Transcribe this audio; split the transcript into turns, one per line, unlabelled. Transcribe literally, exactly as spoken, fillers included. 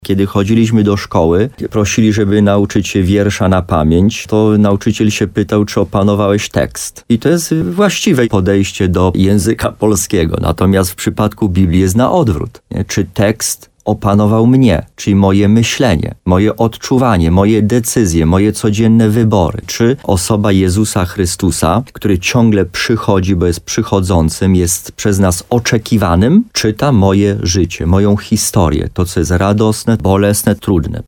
Kiedy chodziliśmy do szkoły, prosili, żeby nauczyć się wiersza na pamięć, to nauczyciel się pytał, czy opanowałeś tekst. I to jest właściwe podejście do języka polskiego. Natomiast w przypadku Biblii jest na odwrót. Nie? Czy tekst opanował mnie, czyli moje myślenie, moje odczuwanie, moje decyzje, moje codzienne wybory. Czy osoba Jezusa Chrystusa, który ciągle przychodzi, bo jest przychodzącym, jest przez nas oczekiwanym, czyta moje życie, moją historię, to co jest radosne, bolesne, trudne.